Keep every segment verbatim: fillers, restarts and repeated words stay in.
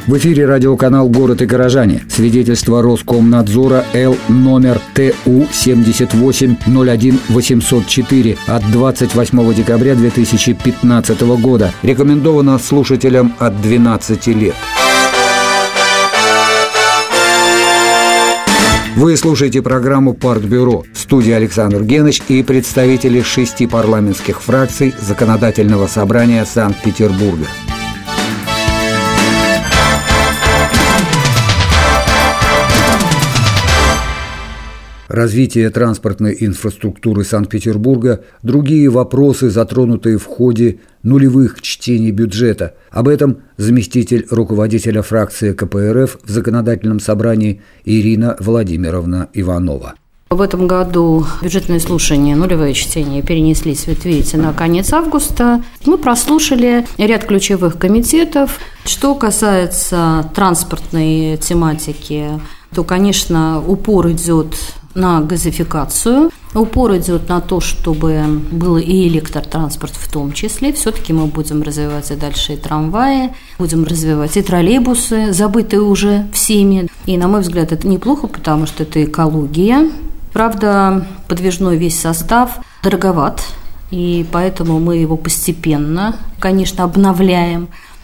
В эфире радиоканал «Город и горожане». Свидетельство Роскомнадзора Л номер Т У семьдесят восемь ноль один восемьсот четыре от двадцать восьмого декабря две тысячи пятнадцатого года. Рекомендовано слушателям от двенадцати лет. Вы слушаете программу «Партбюро». В студии Александр Геныч и представители шести парламентских фракций Законодательного собрания Санкт-Петербурга. Развитие транспортной инфраструктуры Санкт-Петербурга, другие вопросы, затронутые в ходе нулевых чтений бюджета. Об этом заместитель руководителя фракции ка пэ эр эф в Законодательном собрании Ирина Владимировна Иванова. В этом году бюджетные слушания, нулевые чтения, перенеслись, вот видите, на конец августа. Мы прослушали ряд ключевых комитетов. Что касается транспортной тематики, то, конечно, упор идет на газификацию. Упор идет на то, чтобы был и электротранспорт в том числе. Все-таки мы будем развивать и дальше и трамваи, будем развивать и троллейбусы, забытые уже всеми. И, на мой взгляд, это неплохо, потому что это экология. Правда, подвижной весь состав дороговат, и поэтому мы его постепенно, конечно, обновляем.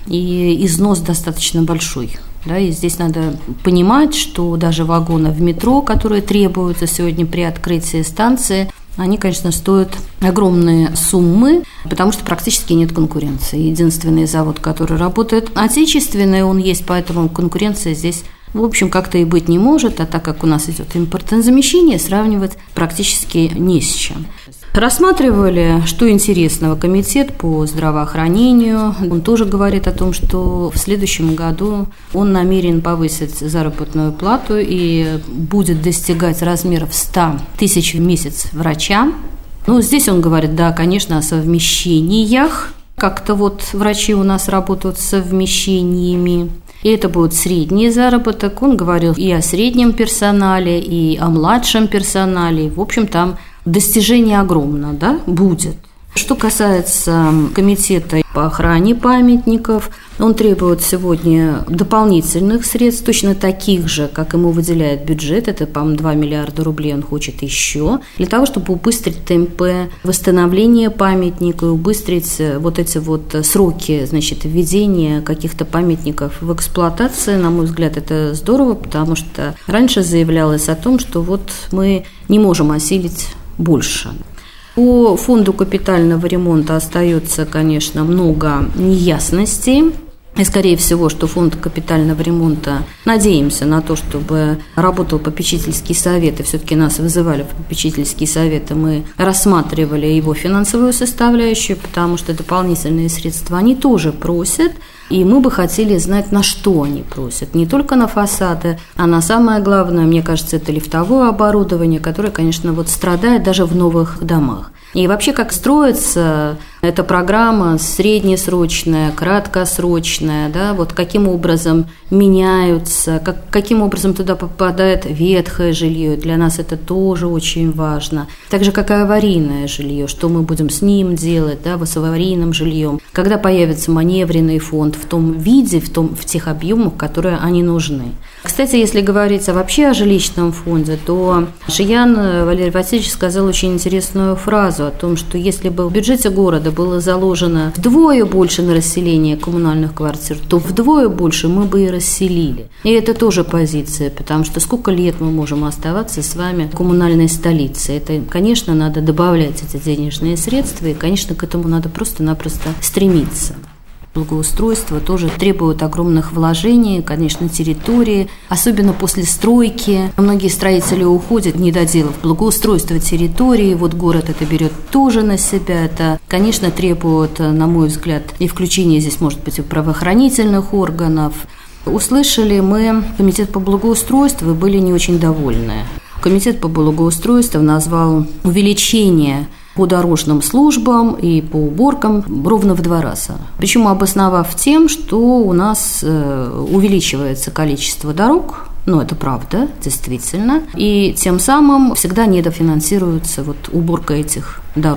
И износ достаточно большой. Да, и здесь надо понимать, что даже вагоны в метро, которые требуются сегодня при открытии станции, они, конечно, стоят огромные суммы, потому что практически нет конкуренции. Единственный завод, который работает отечественный, он есть, поэтому конкуренция здесь, в общем, как-то и быть не может, а так как у нас идет импортозамещение, сравнивать практически не с чем. Рассматривали, что интересного, комитет по здравоохранению. Он тоже говорит о том, что в следующем году он намерен повысить заработную плату и будет достигать размеров сто тысяч в месяц врачам. Ну, здесь он говорит, да, конечно, о совмещениях. Как-то вот врачи у нас работают с совмещениями. И это будет средний заработок. Он говорил и о среднем персонале, и о младшем персонале. В общем, там достижение огромно, да, будет. Что касается комитета по охране памятников, он требует сегодня дополнительных средств, точно таких же, как ему выделяет бюджет, это, по-моему, два миллиарда рублей он хочет еще, для того, чтобы убыстрить темпы восстановления памятника и убыстрить вот эти вот сроки, значит, введения каких-то памятников в эксплуатацию. На мой взгляд, это здорово, потому что раньше заявлялось о том, что вот мы не можем осилить больше. По фонду капитального ремонта остается, конечно, много неясностей. И, скорее всего, что фонд капитального ремонта, надеемся на то, чтобы работал попечительский совет, и все-таки нас вызывали в попечительский совет, и мы рассматривали его финансовую составляющую, потому что дополнительные средства они тоже просят, и мы бы хотели знать, на что они просят. Не только на фасады, а на самое главное, мне кажется, это лифтовое оборудование, которое, конечно, вот страдает даже в новых домах. И вообще, как строится эта программа среднесрочная, краткосрочная, да, вот каким образом меняются, как, каким образом туда попадает ветхое жилье, для нас это тоже очень важно. Так же, как и аварийное жилье, что мы будем с ним делать, да, с аварийным жильем, когда появится маневренный фонд в том виде, в, том, в тех объемах, которые они нужны. Кстати, если говорить вообще о жилищном фонде, то Жиян Валерий Васильевич сказал очень интересную фразу о том, что если бы в бюджете города было заложено вдвое больше на расселение коммунальных квартир, то вдвое больше мы бы и расселили. И это тоже позиция, потому что сколько лет мы можем оставаться с вами в коммунальной столице. Это, конечно, надо добавлять эти денежные средства, и, конечно, к этому надо просто-напросто стремиться. Благоустройство тоже требует огромных вложений, конечно, территории, особенно после стройки. Многие строители уходят, не доделав благоустройство территории. Вот город это берет тоже на себя. Это, конечно, требует, на мой взгляд, и включение здесь может быть и правоохранительных органов. Услышали мы комитет по благоустройству и были не очень довольны. Комитет по благоустройству назвал увеличение по дорожным службам и по уборкам ровно в два раза. Причем обосновав тем, что у нас увеличивается количество дорог, ну, это правда, действительно, и тем самым всегда недофинансируется вот уборка этих дорог.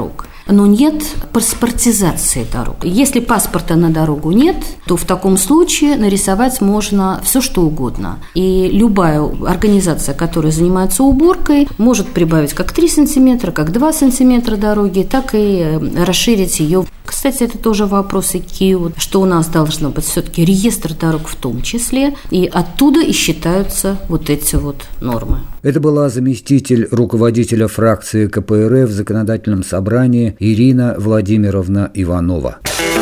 но нет паспортизации дорог. Если паспорта на дорогу нет, то в таком случае нарисовать можно все, что угодно. И любая организация, которая занимается уборкой, может прибавить как три сантиметра, как два сантиметра дороги, так и расширить ее. Кстати, это тоже вопросы КИО, что у нас должно быть все-таки реестр дорог в том числе, и оттуда и считаются вот эти вот нормы. Это была заместитель руководителя фракции ка пэ эр эф в законодательном собрании Ирина Владимировна Иванова.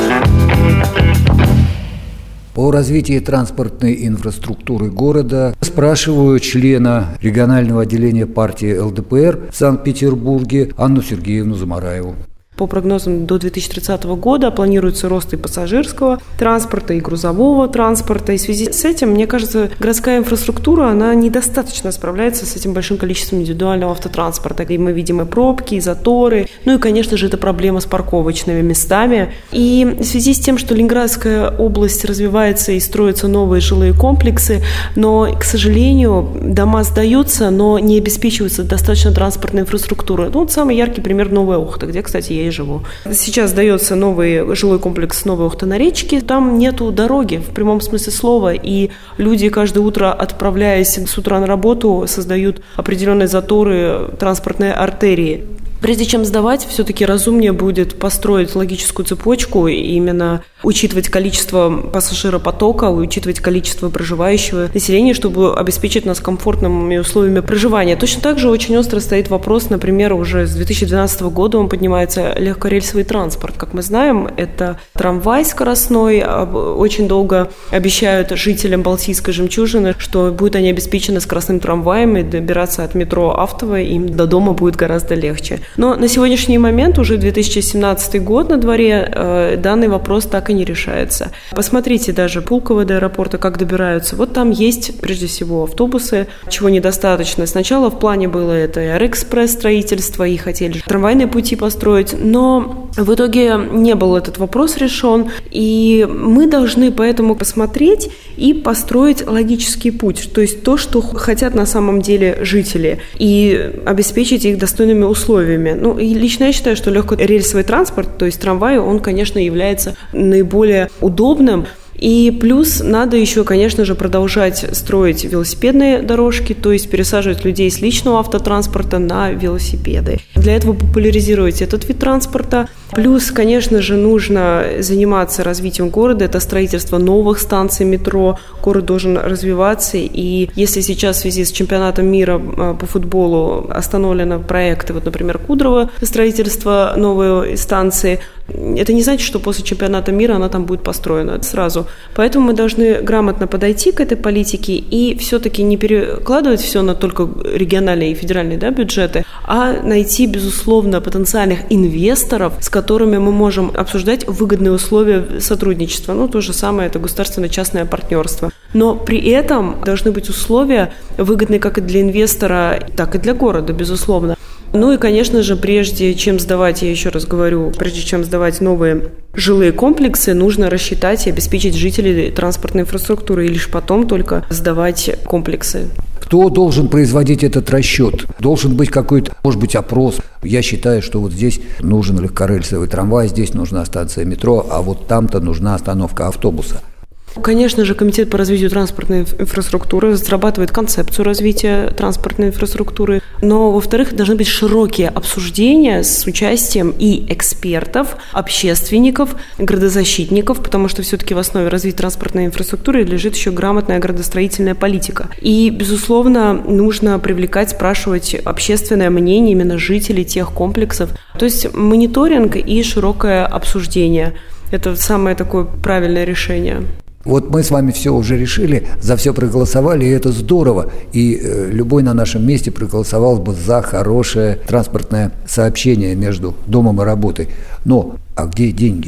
По развитию транспортной инфраструктуры города спрашиваю члена регионального отделения партии эл дэ пэ эр в Санкт-Петербурге Анну Сергеевну Замараеву. По прогнозам до две тысячи тридцатого года планируется рост и пассажирского транспорта, и грузового транспорта. И в связи с этим, мне кажется, городская инфраструктура, она недостаточно справляется с этим большим количеством индивидуального автотранспорта. И мы видим и пробки, и заторы. Ну и, конечно же, это проблема с парковочными местами. И в связи с тем, что Ленинградская область развивается и строятся новые жилые комплексы, но, к сожалению, дома сдаются, но не обеспечивается достаточно транспортной инфраструктурой. Ну, вот самый яркий пример Новая Охта, где, кстати, я и живу. Сейчас сдается новый жилой комплекс Новая Охта на речке. Там нету дороги в прямом смысле слова, и люди каждое утро, отправляясь с утра на работу, создают определенные заторы транспортной артерии. Прежде чем сдавать, все-таки разумнее будет построить логическую цепочку и именно учитывать количество пассажиропотока, учитывать количество проживающего населения, чтобы обеспечить нас комфортными условиями проживания. Точно так же очень остро стоит вопрос, например, уже с две тысячи двенадцатого года он поднимается легкорельсовый транспорт. Как мы знаем, это трамвай скоростной. Очень долго обещают жителям Балтийской жемчужины, что будут они обеспечены скоростным трамваем и добираться от метро Автово им до дома будет гораздо легче. Но на сегодняшний момент, уже две тысячи семнадцатый год на дворе, э, данный вопрос так и не решается. Посмотрите даже Пулково до аэропорта, как добираются. Вот там есть, прежде всего, автобусы, чего недостаточно. Сначала в плане было это и Аэроэкспресс строительство, и хотели трамвайные пути построить, но в итоге не был этот вопрос решен, и мы должны поэтому посмотреть и построить логический путь, то есть то, что хотят на самом деле жители, и обеспечить их достойными условиями. Ну, и лично я считаю, что легкорельсовый транспорт, то есть трамвай, он, конечно, является наиболее удобным. И плюс надо еще, конечно же, продолжать строить велосипедные дорожки, то есть пересаживать людей с личного автотранспорта на велосипеды. Для этого популяризировать этот вид транспорта. Плюс, конечно же, нужно заниматься развитием города. Это строительство новых станций метро. Город должен развиваться. И если сейчас в связи с чемпионатом мира по футболу остановлены проекты, вот, например, Кудрово, строительство новой станции, это не значит, что после чемпионата мира она там будет построена сразу. Поэтому мы должны грамотно подойти к этой политике и все-таки не перекладывать все на только региональные и федеральные, да, бюджеты, а найти, безусловно, потенциальных инвесторов, с которыми мы можем обсуждать выгодные условия сотрудничества. Ну, то же самое, это государственно-частное партнерство. Но при этом должны быть условия выгодные как и для инвестора, так и для города, безусловно. Ну и, конечно же, прежде чем сдавать, я еще раз говорю, прежде чем сдавать новые жилые комплексы, нужно рассчитать и обеспечить жителей транспортной инфраструктуры, и лишь потом только сдавать комплексы. Кто должен производить этот расчет? Должен быть какой-то, может быть, опрос. Я считаю, что вот здесь нужен легкорельсовый трамвай, здесь нужна станция метро, а вот там-то нужна остановка автобуса. Конечно же, Комитет по развитию транспортной инфраструктуры разрабатывает концепцию развития транспортной инфраструктуры, но, во-вторых, должны быть широкие обсуждения с участием и экспертов, общественников, градозащитников, потому что все-таки в основе развития транспортной инфраструктуры лежит еще грамотная градостроительная политика. И, безусловно, нужно привлекать, спрашивать общественное мнение именно жителей тех комплексов. То есть мониторинг и широкое обсуждение – это самое такое правильное решение. Вот мы с вами все уже решили, за все проголосовали, и это здорово. И э, любой на нашем месте проголосовал бы за хорошее транспортное сообщение между домом и работой. Но, а где деньги?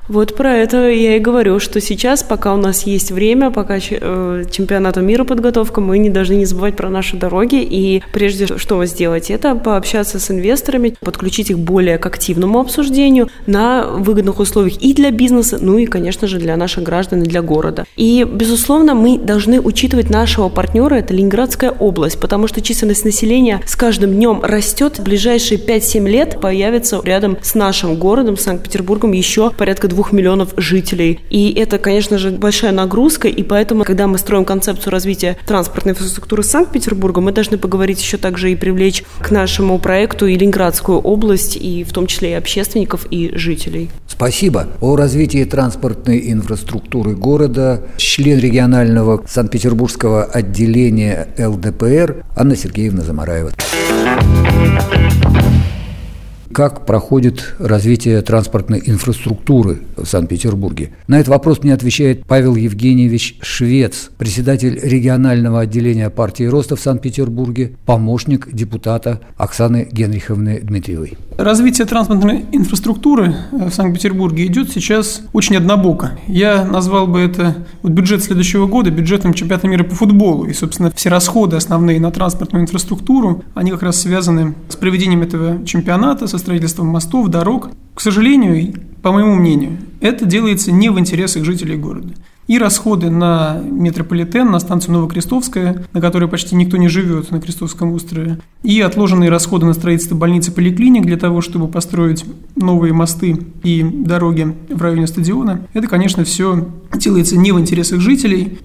Вот про это я и говорю, что сейчас, пока у нас есть время, пока чемпионату мира подготовка, мы не должны не забывать про наши дороги. И прежде что сделать, это пообщаться с инвесторами, подключить их более к активному обсуждению на выгодных условиях и для бизнеса, ну и, конечно же, для наших граждан и для города. И, безусловно, мы должны учитывать нашего партнера, это Ленинградская область, потому что численность населения с каждым днем растет. В ближайшие пять-семь лет появится рядом с нашим городом, Санкт-Петербургом, еще порядка двух миллионов жителей. И это, конечно же, большая нагрузка, и поэтому, когда мы строим концепцию развития транспортной инфраструктуры Санкт-Петербурга, мы должны поговорить еще также и привлечь к нашему проекту и Ленинградскую область, и в том числе и общественников, и жителей. Спасибо. О развитии транспортной инфраструктуры города член регионального Санкт-Петербургского отделения эл дэ пэ эр Анна Сергеевна Замараева. Как проходит развитие транспортной инфраструктуры в Санкт-Петербурге? На этот вопрос мне отвечает Павел Евгеньевич Швец, председатель регионального отделения партии Роста в Санкт-Петербурге, помощник депутата Оксаны Генриховны Дмитриевой. Развитие транспортной инфраструктуры в Санкт-Петербурге идет сейчас очень однобоко. Я назвал бы это вот бюджет следующего года бюджетом чемпионата мира по футболу. И, собственно, все расходы основные на транспортную инфраструктуру, они как раз связаны с проведением этого чемпионата, со строительством мостов, дорог. К сожалению, по моему мнению, это делается не в интересах жителей города. И расходы на метрополитен, на станцию Новокрестовская, на которой почти никто не живет, на Крестовском острове, и отложенные расходы на строительство больниц и поликлиник для того, чтобы построить новые мосты и дороги в районе стадиона, это, конечно, все делается не в интересах жителей,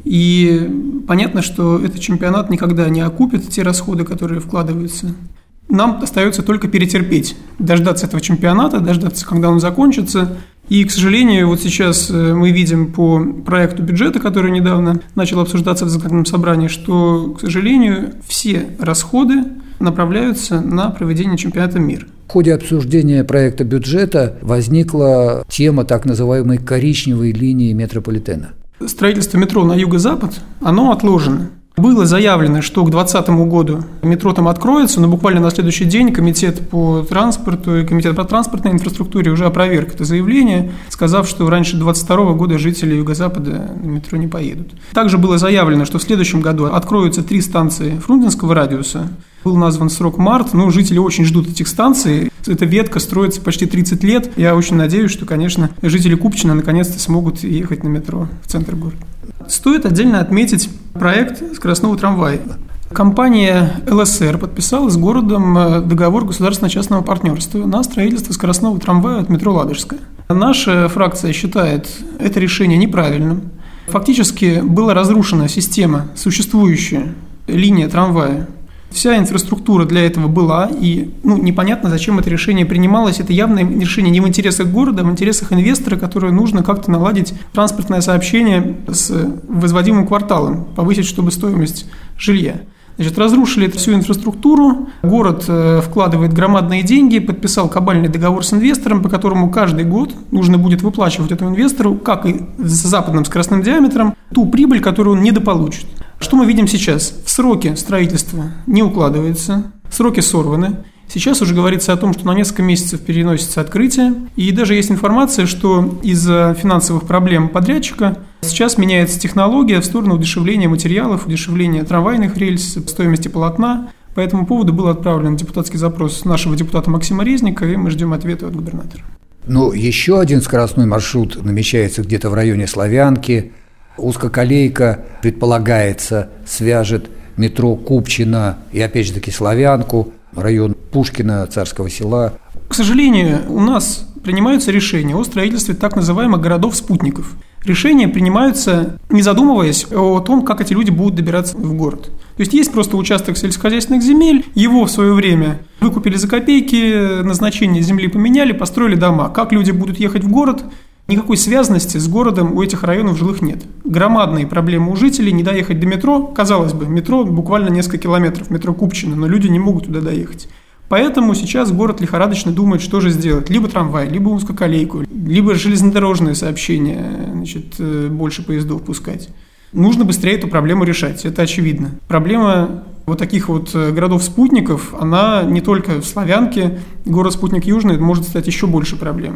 и понятно, что этот чемпионат никогда не окупит те расходы, которые вкладываются. Нам остается только перетерпеть, дождаться этого чемпионата, дождаться, когда он закончится. И, к сожалению, вот сейчас мы видим по проекту бюджета, который недавно начал обсуждаться в законодательном собрании, что, к сожалению, все расходы направляются на проведение чемпионата мира. В ходе обсуждения проекта бюджета возникла тема так называемой коричневой линии метрополитена. Строительство метро на юго-запад, оно отложено. Было заявлено, что к двадцатому году метро там откроется, но буквально на следующий день комитет по транспорту и комитет по транспортной инфраструктуре уже опроверг это заявление, сказав, что раньше двадцать второго года жители юго-запада на метро не поедут. Также было заявлено, что в следующем году откроются три станции Фрунзенского радиуса. Был назван срок март, но жители очень ждут этих станций. Эта ветка строится почти тридцать лет. Я очень надеюсь, что, конечно, жители Купчино наконец-то смогут ехать на метро в центр города. Стоит отдельно отметить проект скоростного трамвая. Компания эл эс эр подписала с городом договор государственно-частного партнерства на строительство скоростного трамвая от метро Ладожская. Наша фракция считает это решение неправильным. Фактически была разрушена система, существующая линия трамвая. Вся инфраструктура для этого была, и ну, непонятно, зачем это решение принималось. Это явное решение не в интересах города, а в интересах инвестора, которое нужно как-то наладить транспортное сообщение с возводимым кварталом, повысить, чтобы стоимость жилья. Значит, разрушили эту всю инфраструктуру, город э, вкладывает громадные деньги, подписал кабальный договор с инвестором, по которому каждый год нужно будет выплачивать этому инвестору, как и с западным скоростным диаметром, ту прибыль, которую он недополучит. Что мы видим сейчас? В сроки строительства не укладывается, сроки сорваны. Сейчас уже говорится о том, что на несколько месяцев переносится открытие. И даже есть информация, что из-за финансовых проблем подрядчика сейчас меняется технология в сторону удешевления материалов, удешевления трамвайных рельс, стоимости полотна. По этому поводу был отправлен депутатский запрос нашего депутата Максима Резника, и мы ждем ответа от губернатора. Ну, еще один скоростной маршрут намечается где-то в районе Славянки. Узкоколейка, предполагается, свяжет метро Купчино и, опять же таки, Славянку, район Пушкина, Царского Села. К сожалению, у нас принимаются решения о строительстве так называемых городов-спутников. Решения принимаются, не задумываясь о том, как эти люди будут добираться в город. То есть есть просто участок сельскохозяйственных земель, его в свое время выкупили за копейки, назначение земли поменяли, построили дома. Как люди будут ехать в город? Никакой связанности с городом у этих районов жилых нет. Громадные проблемы у жителей, не доехать до метро. Казалось бы, метро буквально несколько километров, метро Купчино, но люди не могут туда доехать. Поэтому сейчас город лихорадочно думает, что же сделать. Либо трамвай, либо узкоколейку, либо железнодорожное сообщение, значит, больше поездов пускать. Нужно быстрее эту проблему решать, это очевидно. Проблема вот таких вот городов-спутников, она не только в Славянке, город-спутник Южный может стать еще больше проблемой.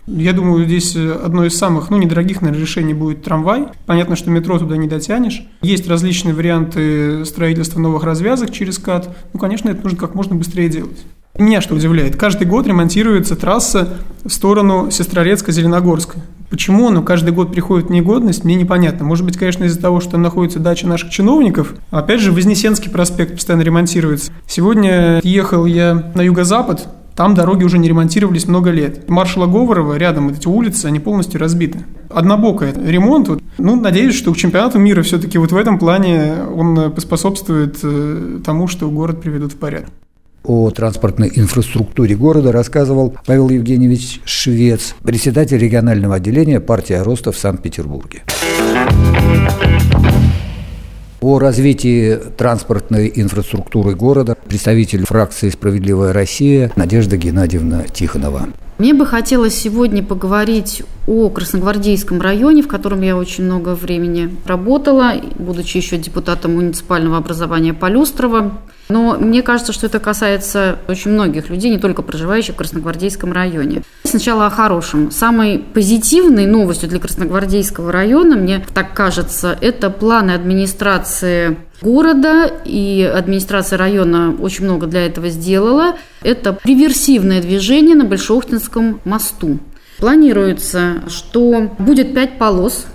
Я думаю, здесь одно из самых, ну, недорогих, наверное, решений будет трамвай. Понятно, что метро туда не дотянешь. Есть различные варианты строительства новых развязок через КАТ. Ну, конечно, это нужно как можно быстрее делать. Меня что удивляет, каждый год ремонтируется трасса в сторону Сестрорецка-Зеленогорска. Почему она каждый год приходит в негодность, мне непонятно. Может быть, конечно, из-за того, что там находится дача наших чиновников. Опять же, Вознесенский проспект постоянно ремонтируется. Сегодня ехал я на юго-запад, там дороги уже не ремонтировались много лет. Маршала Говорова, рядом эти улицы, они полностью разбиты. Однобокий ремонт. Ну, надеюсь, что к чемпионату мира все-таки вот в этом плане он поспособствует тому, что город приведут в порядок. О транспортной инфраструктуре города рассказывал Павел Евгеньевич Швец, председатель регионального отделения партии Роста в Санкт-Петербурге. О развитии транспортной инфраструктуры города представитель фракции «Справедливая Россия» Надежда Геннадьевна Тихонова. Мне бы хотелось сегодня поговорить о Красногвардейском районе, в котором я очень много времени работала, будучи еще депутатом муниципального образования Полюстрова. Но мне кажется, что это касается очень многих людей, не только проживающих в Красногвардейском районе. Сначала о хорошем. Самой позитивной новостью для Красногвардейского района, мне так кажется, это планы администрации города, и администрация района очень много для этого сделала. Это реверсивное движение на Большеохтинском мосту. Планируется, что будет пять полос,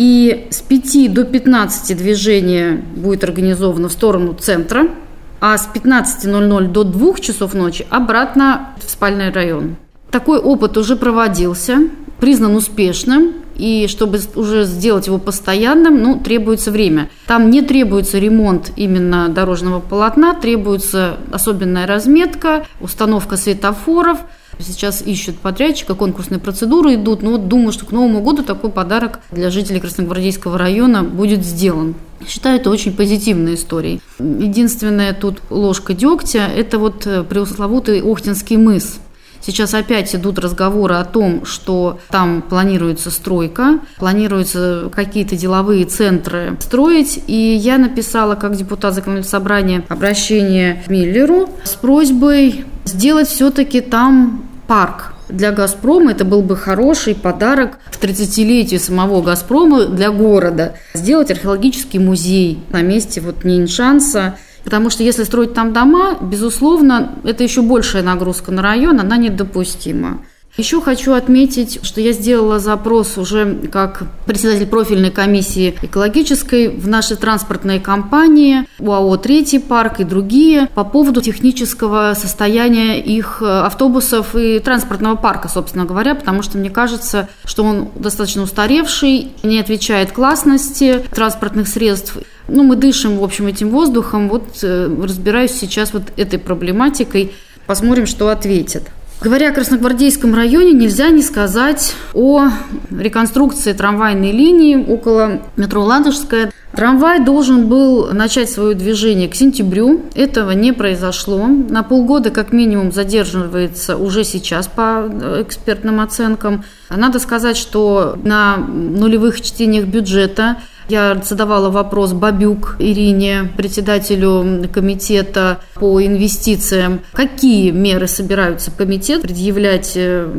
и с пяти до пятнадцати движение будет организовано в сторону центра, а с пятнадцати ноль-ноль до двух часов ночи обратно в спальный район. Такой опыт уже проводился, признан успешным, и чтобы уже сделать его постоянным, ну, требуется время. Там не требуется ремонт именно дорожного полотна, требуется особенная разметка, установка светофоров. Сейчас ищут подрядчика, конкурсные процедуры идут, но вот думаю, что к Новому году такой подарок для жителей Красногвардейского района будет сделан. Считаю, это очень позитивная история. Единственная тут ложка дегтя – это вот пресловутый Охтинский мыс. Сейчас опять идут разговоры о том, что там планируется стройка, планируются какие-то деловые центры строить. И я написала, как депутат законодательного собрания, обращение к Миллеру с просьбой сделать все-таки там парк. Для «Газпрома» это был бы хороший подарок к тридцатилетию самого «Газпрома» для города. Сделать археологический музей на месте вот Ниншанса. Потому что если строить там дома, безусловно, это еще большая нагрузка на район, она недопустима. Еще хочу отметить, что я сделала запрос уже как председатель профильной комиссии экологической в нашей транспортной компании, ОАО «Третий парк» и другие по поводу технического состояния их автобусов и транспортного парка, собственно говоря, потому что мне кажется, что он достаточно устаревший, не отвечает классности транспортных средств. Ну, мы дышим, в общем, этим воздухом. Вот э, разбираюсь сейчас вот этой проблематикой. Посмотрим, что ответят. Говоря о Красногвардейском районе, нельзя не сказать о реконструкции трамвайной линии около метро Ладожская. Трамвай должен был начать свое движение к сентябрю. Этого не произошло. На полгода как минимум задерживается уже сейчас по экспертным оценкам. Надо сказать, что на нулевых чтениях бюджета я задавала вопрос Бабюк Ирине, председателю комитета по инвестициям, какие меры собираются комитет предъявлять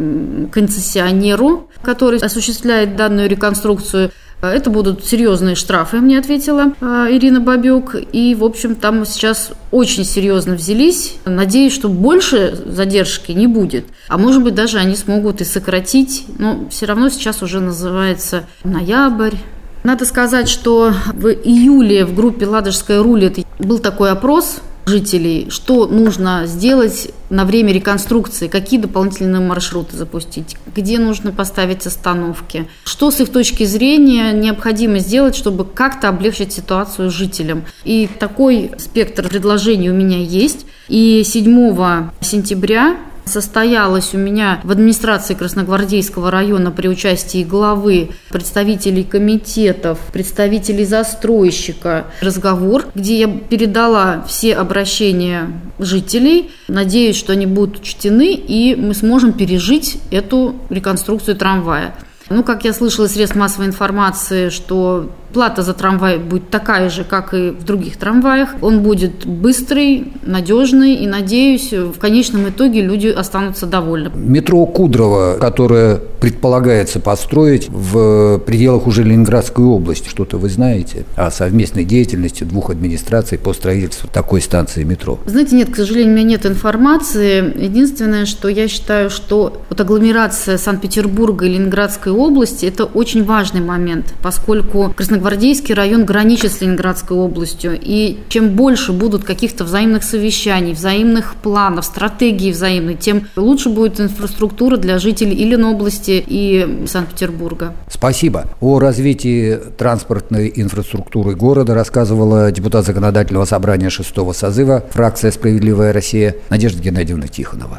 концессионеру, который осуществляет данную реконструкцию. Это будут серьезные штрафы, мне ответила Ирина Бабюк. И, в общем, там сейчас очень серьезно взялись. Надеюсь, что больше задержки не будет. А может быть, даже они смогут и сократить. Но все равно сейчас уже называется ноябрь. Надо сказать, что в июле в группе «Ладожская рулит» был такой опрос жителей, что нужно сделать на время реконструкции, какие дополнительные маршруты запустить, где нужно поставить остановки, что с их точки зрения необходимо сделать, чтобы как-то облегчить ситуацию жителям. И такой спектр предложений у меня есть. И седьмого сентября состоялось у меня в администрации Красногвардейского района при участии главы, представителей комитетов, представителей застройщика разговор, где я передала все обращения жителей. Надеюсь, что они будут учтены, и мы сможем пережить эту реконструкцию трамвая. Ну, как я слышала из средств массовой информации, что Плата за трамвай будет такая же, как и в других трамваях. Он будет быстрый, надежный, и, надеюсь, в конечном итоге люди останутся довольны. Метро Кудрово, которое предполагается построить в пределах уже Ленинградской области, что-то вы знаете о совместной деятельности двух администраций по строительству такой станции метро? Знаете, нет, к сожалению, у меня нет информации. Единственное, что я считаю, что вот агломерация Санкт-Петербурга и Ленинградской области – это очень важный момент, поскольку Красногвардейский район граничит с Ленинградской областью, и чем больше будут каких-то взаимных совещаний, взаимных планов, стратегий взаимной, тем лучше будет инфраструктура для жителей и Ленобласти, и Санкт-Петербурга. Спасибо. О развитии транспортной инфраструктуры города рассказывала депутат Законодательного собрания шестого созыва, фракция «Справедливая Россия» Надежда Геннадьевна Тихонова.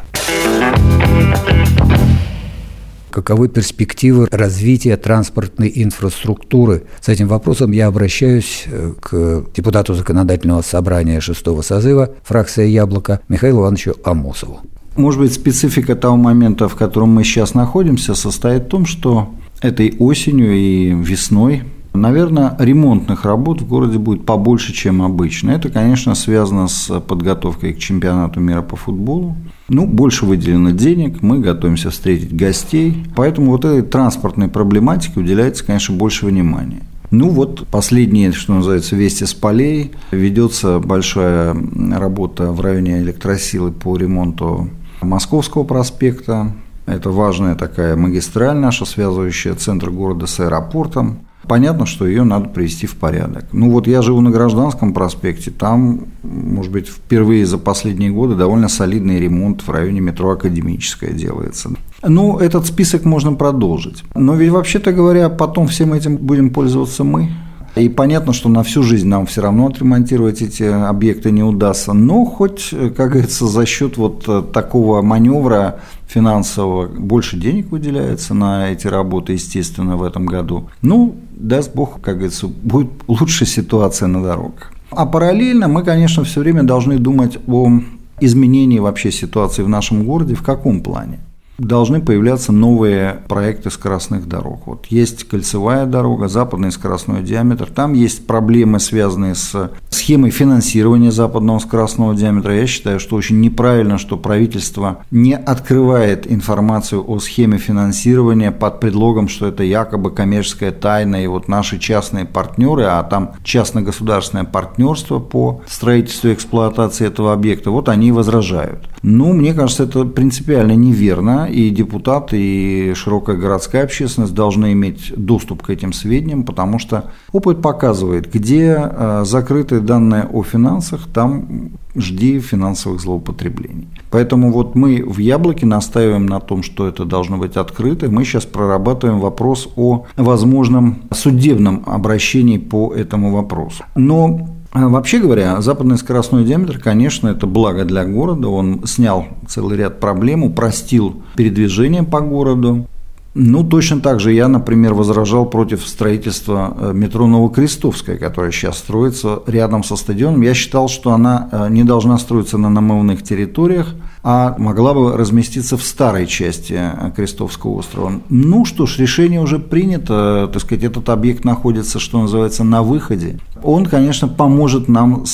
Каковы перспективы развития транспортной инфраструктуры? С этим вопросом я обращаюсь к депутату Законодательного собрания шестого созыва, фракция «Яблоко» Михаилу Ивановичу Амосову. Может быть, специфика того момента, в котором мы сейчас находимся, состоит в том, что этой осенью и весной, наверное, ремонтных работ в городе будет побольше, чем обычно. Это, конечно, связано с подготовкой к чемпионату мира по футболу. Ну, больше выделено денег, мы готовимся встретить гостей, поэтому вот этой транспортной проблематике уделяется, конечно, больше внимания. Ну вот, последние, что называется, вести с полей. Ведется большая работа в районе электросилы по ремонту Московского проспекта. Это важная такая магистраль наша, связывающая центр города с аэропортом. Понятно, что ее надо привести в порядок. Ну вот я живу на Гражданском проспекте, там, может быть, впервые за последние годы довольно солидный ремонт в районе метро Академическое делается. Ну, этот список можно продолжить. Но ведь, вообще-то говоря, потом всем этим будем пользоваться мы. И понятно, что на всю жизнь нам все равно отремонтировать эти объекты не удастся, но хоть, как говорится, за счет вот такого маневра финансового больше денег выделяется на эти работы, естественно, в этом году. Ну, даст Бог, как говорится, будет лучшая ситуация на дорогах. А параллельно мы, конечно, все время должны думать о изменении вообще ситуации в нашем городе. В каком плане? Должны появляться новые проекты скоростных дорог. Вот есть кольцевая дорога, западный скоростной диаметр. Там есть проблемы, связанные с схемой финансирования западного скоростного диаметра. Я считаю, что очень неправильно, что правительство не открывает информацию о схеме финансирования под предлогом, что это якобы коммерческая тайна, и вот наши частные партнеры, а там частно-государственное партнерство по строительству и эксплуатации этого объекта, вот они и возражают. Ну, мне кажется, это принципиально неверно. И депутаты, и широкая городская общественность должны иметь доступ к этим сведениям, потому что опыт показывает, где закрыты данные о финансах, там жди финансовых злоупотреблений. Поэтому вот мы в «Яблоке» настаиваем на том, что это должно быть открыто. Мы сейчас прорабатываем вопрос о возможном судебном обращении по этому вопросу. Но вообще говоря, западный скоростной диаметр, конечно, это благо для города, он снял целый ряд проблем, упростил передвижение по городу. Ну, точно так же я, например, возражал против строительства метро Новокрестовская, которая сейчас строится рядом со стадионом. Я считал, что она не должна строиться на намывных территориях, а могла бы разместиться в старой части Крестовского острова. Ну что ж, решение уже принято, так сказать, этот объект находится, что называется, на выходе. Он, конечно, поможет нам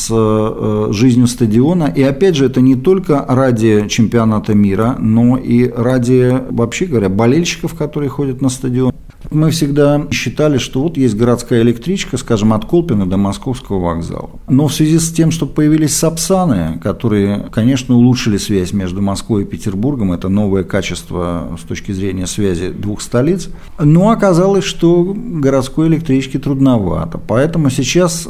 с жизнью стадиона, и опять же, это не только ради чемпионата мира, но и ради, вообще говоря, болельщиков, которые ходят на стадион. Мы всегда считали, что вот есть городская электричка, скажем, от Колпина до Московского вокзала. Но в связи с тем, что появились Сапсаны, которые, конечно, улучшили связь между Москвой и Петербургом, это новое качество с точки зрения связи двух столиц, но оказалось, что городской электричке трудновато. Поэтому сейчас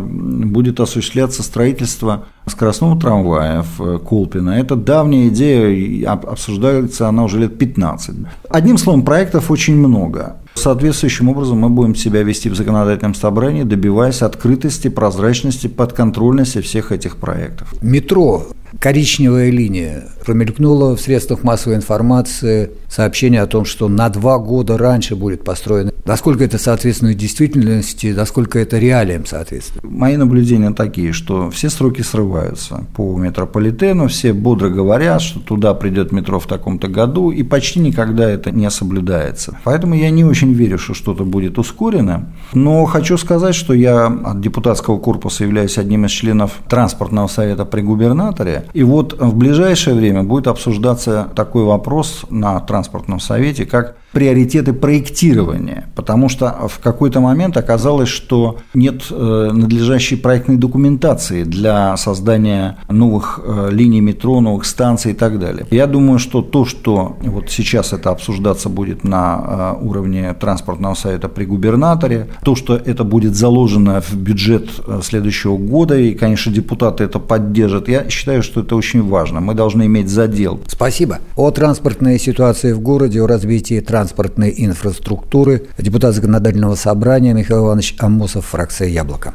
будет осуществляться строительство скоростного трамвая в Колпино. Это давняя идея, обсуждается она уже лет пятнадцать. Одним словом, проектов очень много. Соответствующим образом мы будем себя вести в законодательном собрании, добиваясь открытости, прозрачности, подконтрольности всех этих проектов. Метро коричневая линия. Промелькнуло в средствах массовой информации сообщение о том, что на два года раньше будет построено. Насколько это соответствует действительности, насколько это реалиям соответствует? Мои наблюдения такие, что все сроки срываются по метрополитену, все бодро говорят, что туда придет метро в таком-то году, и почти никогда это не соблюдается. Поэтому я не очень верю, что что-то будет ускорено. Но хочу сказать, что я от депутатского корпуса являюсь одним из членов транспортного совета при губернаторе, и вот в ближайшее время будет обсуждаться такой вопрос на транспортном совете, как приоритеты проектирования, потому что в какой-то момент оказалось, что нет надлежащей проектной документации для создания новых линий метро, новых станций и так далее. Я думаю, что то, что вот сейчас это обсуждаться будет на уровне транспортного совета при губернаторе, то, что это будет заложено в бюджет следующего года, и, конечно, депутаты это поддержат, я считаю, что это очень важно. Мы должны иметь задел. Спасибо. О транспортной ситуации в городе, о развитии транспорта, транспортной инфраструктуры. Депутат Законодательного собрания Михаил Иванович Амосов, фракция «Яблоко».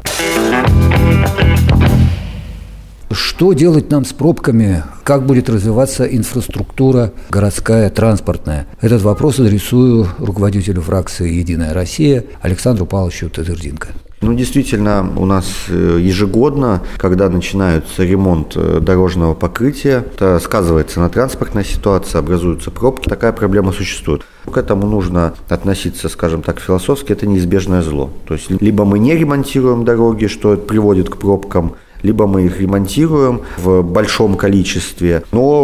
Что делать нам с пробками? Как будет развиваться инфраструктура городская, транспортная? Этот вопрос адресую руководителю фракции «Единая Россия» Александру Павловичу Татырдинко. Ну, действительно, у нас ежегодно, когда начинается ремонт дорожного покрытия, это сказывается на транспортной ситуации, образуются пробки. Такая проблема существует. К этому нужно относиться, скажем так, философски, это неизбежное зло. То есть, либо мы не ремонтируем дороги, что приводит к пробкам, либо мы их ремонтируем в большом количестве,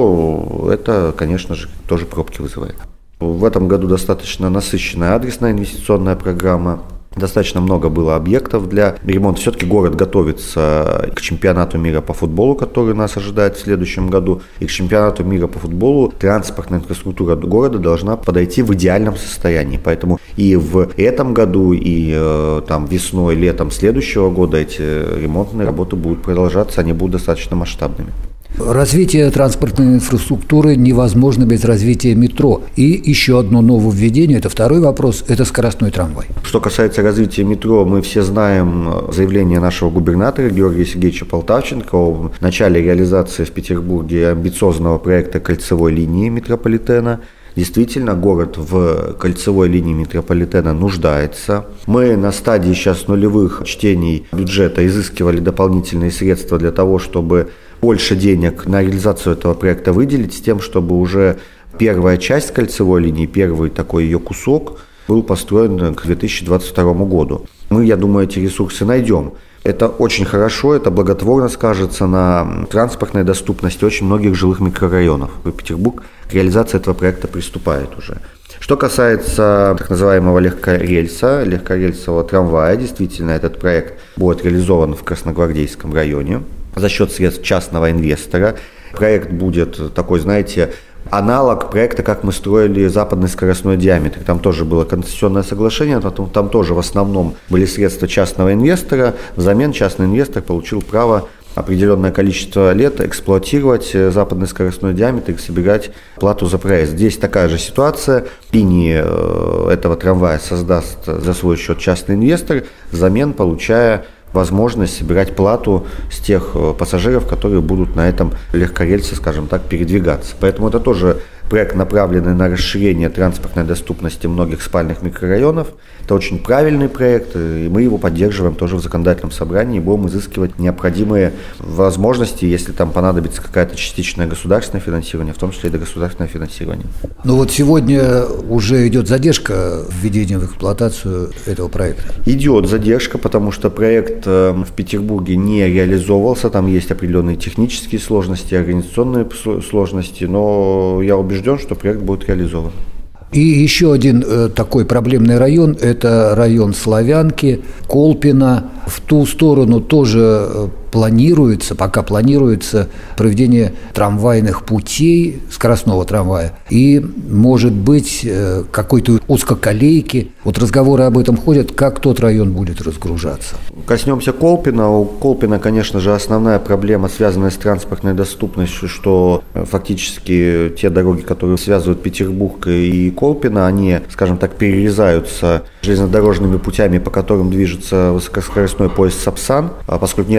но это, конечно же, тоже пробки вызывает. В этом году достаточно насыщенная адресная инвестиционная программа. Достаточно много было объектов для ремонта. Все-таки город готовится к чемпионату мира по футболу, который нас ожидает в следующем году. И к чемпионату мира по футболу транспортная инфраструктура города должна подойти в идеальном состоянии. Поэтому и в этом году, и там весной, летом следующего года эти ремонтные работы будут продолжаться, они будут достаточно масштабными. Развитие транспортной инфраструктуры невозможно без развития метро. И еще одно нововведение, это второй вопрос, это скоростной трамвай. Что касается развития метро, мы все знаем заявление нашего губернатора Георгия Сергеевича Полтавченко о начале реализации в Петербурге амбициозного проекта кольцевой линии метрополитена. Действительно, город в кольцевой линии метрополитена нуждается. Мы на стадии сейчас нулевых чтений бюджета изыскивали дополнительные средства для того, чтобы больше денег на реализацию этого проекта выделить, с тем, чтобы уже первая часть кольцевой линии, первый такой ее кусок, был построен к две тысячи двадцать второму году. Мы, я думаю, эти ресурсы найдем. Это очень хорошо, это благотворно скажется на транспортной доступности очень многих жилых микрорайонов. В Петербург к реализации этого проекта приступает уже. Что касается так называемого легкорельса, легкорельсового трамвая, действительно, этот проект будет реализован в Красногвардейском районе за счет средств частного инвестора. Проект будет такой, знаете, аналог проекта, как мы строили западный скоростной диаметр. Там тоже было концессионное соглашение, там, там тоже в основном были средства частного инвестора. Взамен частный инвестор получил право определенное количество лет эксплуатировать западный скоростной диаметр и собирать плату за проезд. Здесь такая же ситуация. Линии этого трамвая создаст за свой счет частный инвестор, взамен получая возможность собирать плату с тех пассажиров, которые будут на этом легкорельсе, скажем так, передвигаться. Поэтому это тоже проект, направленный на расширение транспортной доступности многих спальных микрорайонов. Это очень правильный проект, и мы его поддерживаем тоже в законодательном собрании и будем изыскивать необходимые возможности, если там понадобится какая-то частичное государственное финансирование, в том числе и государственное финансирование. Ну вот сегодня уже идет задержка введения в эксплуатацию этого проекта. Идет задержка, потому что проект в Петербурге не реализовывался, там есть определенные технические сложности, организационные сложности, но я убежден, что проект будет реализован. И еще один э, такой проблемный район – это район Славянки, Колпино. В ту сторону тоже э, планируется, пока планируется проведение трамвайных путей, скоростного трамвая, и, может быть, э, какой-то узкоколейки. Вот разговоры об этом ходят, как тот район будет разгружаться. Коснемся Колпино. У Колпино, конечно же, основная проблема, связанная с транспортной доступностью, что фактически те дороги, которые связывают Петербург и Колпино, они, скажем так, перерезаются железнодорожными путями, по которым движется высокоскоростной поезд Сапсан, а поскольку нет развязки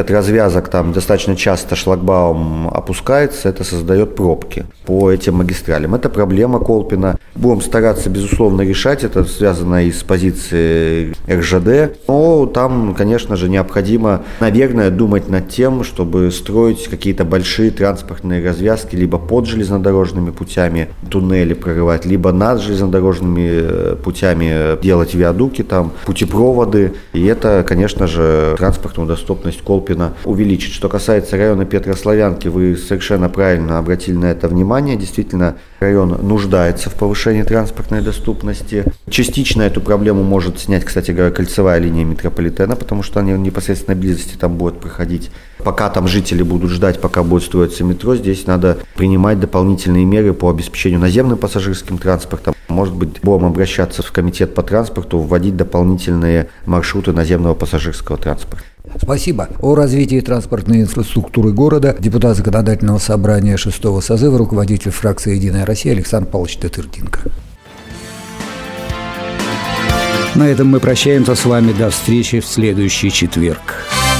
развязок там достаточно часто шлагбаум опускается, это создает пробки по этим магистралям. Это проблема Колпино. Будем стараться, безусловно, решать. Это связано и с позиции эр жэ дэ. Но там, конечно же, необходимо, наверное, думать над тем, чтобы строить какие-то большие транспортные развязки либо под железнодорожными путями, туннели прорывать, либо над железнодорожными путями делать виадуки, там, путепроводы. И это, конечно же, транспортную доступность Колпино увеличит. Что касается района Петрославянки, вы совершенно правильно обратили на это внимание. Действительно, район нуждается в повышении транспортной доступности. Частично эту проблему может снять, кстати говоря, кольцевая линия метрополитена, потому что они в непосредственной близости там будут проходить. Пока там жители будут ждать, пока будет строиться метро, здесь надо принимать дополнительные меры по обеспечению наземным пассажирским транспортом. Может быть, будем обращаться в комитет по транспорту, вводить дополнительные маршруты наземного пассажирского транспорта. Спасибо. О развитии транспортной инфраструктуры города депутат Законодательного собрания шестого созыва, руководитель фракции «Единая Россия» Александр Павлович Татыртенко. На этом мы прощаемся с вами. До встречи в следующий четверг.